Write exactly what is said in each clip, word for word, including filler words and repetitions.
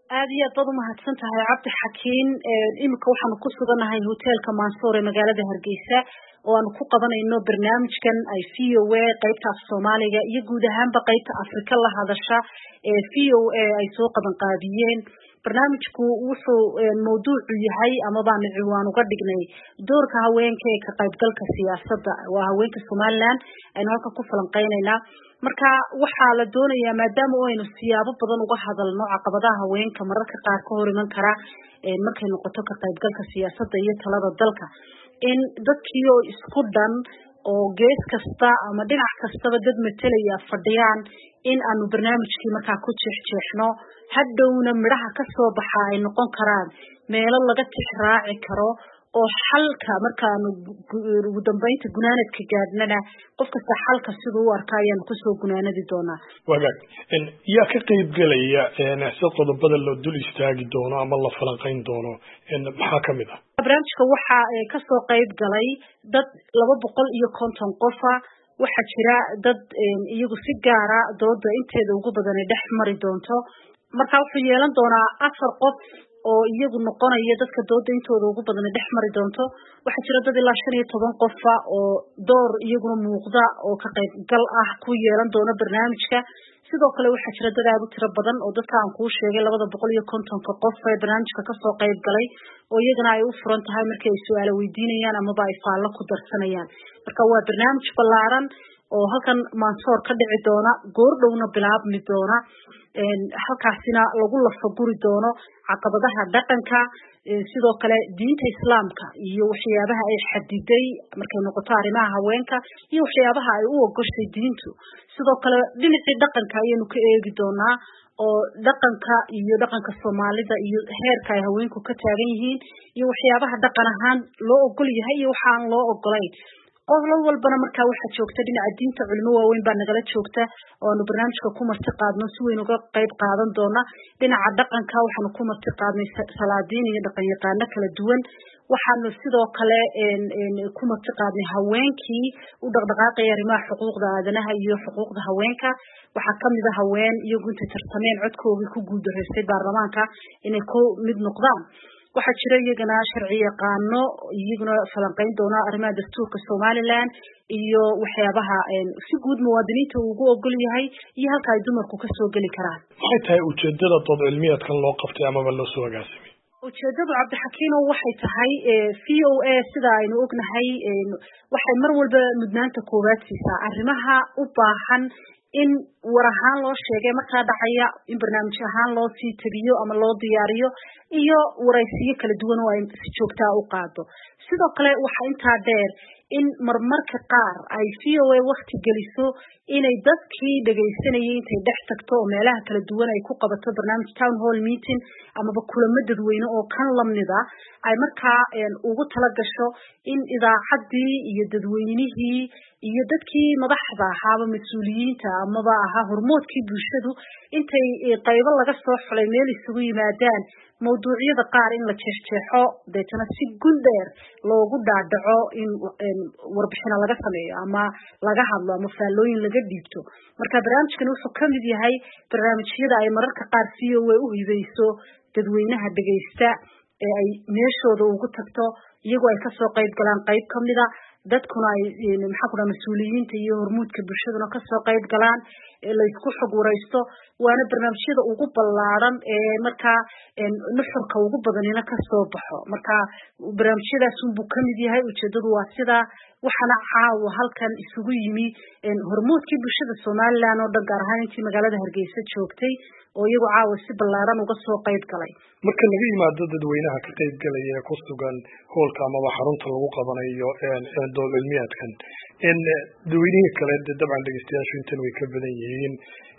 aad iyo aad u mahadsan tahay Cabdi Xakiin imika waxaan ku suganahay hotelka Mansour ee magaalada Hargeysa oo aan ku qabanayno barnaamijkan ay V O A qaybta Soomaaliga iyo guud ahaanba qaybta Afrika la hadasha ee V O A ay soo qaban qaadiyeen barnaamijku wuxuu mowduucu yahay ama baan ciwaan uga dhignay doorka haweenka ee ka qaybgalka siyaasadda waa haweenka Soomaaliland aynu halka ku falanqeynaynaa marka waxa la doonayaa maadaama aynu siyaabo badan uga hadalno caqabadaha haweenka mararka qaar ka hor iman kara ee markay noqoto ka qaybgalka siyaasadda iyo talada dalka in dadkii oo isku dhan oo gees kasta ama dhinac kastaba dad metelaya fadhiyaan in aanu barnaamijkii markaa ku jeexjeexno hadhowna midhaha ka soo baxa ay noqon karaan meelo laga tixraaci karo oo xalka markaanu ugu dambeynta gunaanadka gaadnana qof kasta xalka sidoo u arkaa ayaan ku soo gunaanadi doonaa wagaag in yaa ka qayb galaya in si qodobada loo dul istaagi doono ama la falanqeyn doono in maxaa kamid ah barnaamijka waxa ka soo qayb galay dad laba boqol iyo konton qof waxa jira dad iyagu si gaar ah dooda inteeda ugu badan dhex mari doonto marka wuxuu yeelan doonaa afar qof oo iyagu noqonaya dadka dooda intooda ugu badan dhex mari doonto waxa jira dad ilaa shan iyo toban qof oo door iyaguna muuqda oo ka qayb gal ah ku yeelan doona barnaamijka sidoo kale waxa jira dad aad u tiro badan oo dadka aan ku sheegay laba boqol iyo konton qof ee barnaamijka ka soo qayb galay oo iyagana ay u furan tahay markay ay su'aalo weydiinayaan ama ay faallo ku darsanayaan marka waa barnaamij ballaaran oo halkan Mansour ka dhici doona goor dhowna bilaabmi doona een halkaasina lagu lafaguri doono caqabadaha dhaqanka sidoo kale diinta islaamka iyo waxyaabaha ay xadiday markay noqoto arrimaha haweenka iyo waxyaabaha ay u ogoshay diintu sidoo kale dhinacii dhaqanka ayaynu ka eegi doonaa oo dhaqanka iyo dhaqanka Soomaalida iyo heerka ay haweenku ka taagan yihiin iyo waxyaabaha dhaqan ahaan loo ogol yahay iyo waxa aan loo ogolayn qoflo walbana marka waxa joogta dhinaca diinta culimo waaweyn baa nagala joogta oo aanu barnaamijka ku marti qaadno si weyn uga qayb qaadan doona dhinaca dhaqanka waxaanu ku marti qaadnay salaadiin iyo dhaqan yaqaano kala duwan waxaanu sidoo kale een ku marti qaadnay haweenkii u dhaqdhaqaaqay arrimaha xuquuqda aadanaha iyo xuquuqda haweenka waxa kamid ah haween iyagu inta tartameen codkooda ku guuldareystay baarlamaanka inay ku mid noqdaan waxa jira iyagana sharci yaqaano iyaguna falanqeyn doona arrimaha dastuurka Soomaaliland iyo waxyaabaha si guud muwaadiniinta ugu ogol yahay iyo halka ay dumarku ka soo gali karaan waxay tahay ujeedada dood cilmiyeedkan loo qabtay ama loo soo agaasimay ujeedadu Cabdi Xakiin waxay tahay V O A sida aynu ognahay waxay mar walba mudnaanta koowaad siisaa arrimaha u baahan in war ahaan loo sheegay marka dhacaya in barnaamij ahaan loo sii tabiyo ama loo diyaariyo iyo waraysiyo kala duwan oo ay si joogto ah u qaado sidoo kale waxa inta dheer in marmarka qaar ay V O A waqti geliso inay dadkii dhageysanayay intay dhex tagto oo meelaha kala duwan ay ku qabato barnaamij town hall meeting ama kulamo dadweyne oo kan lamida ay markaa ugu tala gasho in idaacadii iyo dadweynihii iyo dadkii madaxda ahaa mas'uuliyiinta ama ba aha hormoodkii bulshadu intay qaybo laga soo xulay meel isugu yimaadaan mowduucyada qaar in la jeexjeexo deetana si gundheer loogu dhaadhaco in warbixino laga sameeyo ama laga hadlo ama faallooyin laga dhiibto marka barnaamijkan wuxuu ka mid yahay barnaamijyada ay mararka qaar V O A u hibeyso dadweynaha dhageysta ee ay meeshooda ugu tagto iyagoo ay ka soo qayb galaan qayb kamid ah dadkuna ay maxaa ku dhahay mas'uuliyiinta iyo hormuudka bulshaduna ka soo qayb galaan la isku xog waraysto waana barnaamijyada ugu ballaaran ee marka nuxurka ugu badanina ka soo baxo marka barnaamijyadaas uu ka mid yahay ujeedadu waa sida waxana caawa halkan isugu yimi hormuudkii bulshada Soomaaliland oo dhan gaar ahaan intii magaalada Hargeysa joogtay oo iyagu caawa si ballaaran uga soo qayb galay marka laga yimaado dadweynaha ka qayb galaya ku sugan hoolka ama xarunta lagu qabanayo ee dood cilmiyeedkan in dadweynaha kale dabcan dhageystayaashu intan way ka badan yihiin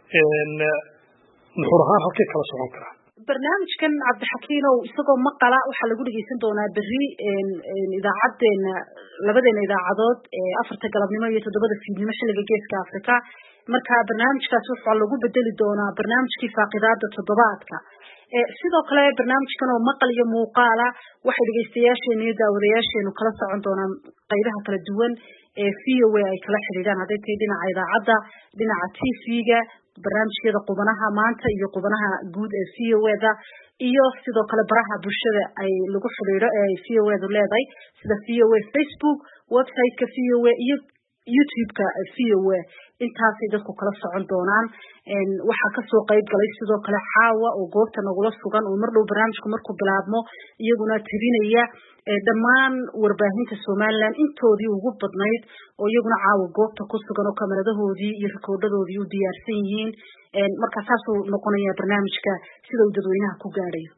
in nuxur ahaan halkay kala socon karaa barnaamijkan Cabdi Xakiin oo isagoo maqala waxa lagu dhageysan doonaa berri idaacadeena labadeena idaacadood ee afarta galabnimo iyo toddobada fiidnimo xilliga geeska Afrika marka barnaamijkaas waxa lagu bedeli doonaa barnaamijkii faaqidaada toddobaadka ee sidoo kale barnaamijkan oo maqal iyo muuqaal ah waxa dhageystayaasheena iyo daawadayaasheenu kala socon doonaan qaybaha kala duwan ee V O A ay kala xiriiraan haday tahay dhinaca idaacada dhinaca T V-ga barnaamijyada qubanaha maanta iyo qubanaha guud ee V O A da iyo sidoo kale baraha bulshada ay lagu xiriiro ee V O A du leedahay sida V O A Facebook, website-ka V O A iyo YouTube-ka V O A. intaasay dadku kala socon doonaan een waxa ka soo qayb galay sidoo kale Xaawa oo goobta nagula sugan oo mar dhow barnaamijku markuu bilaabmo iyaguna tabinaya dhammaan warbaahinta Soomaaliland intoodii ugu badnayd oo iyaguna caawa goobta ku sugan oo kamaradahoodii iyo rikoodhadoodii u diyaarsan yihiin een marka taas uu noqonaya barnaamijka sida uu dadweynaha ku gaadhayo.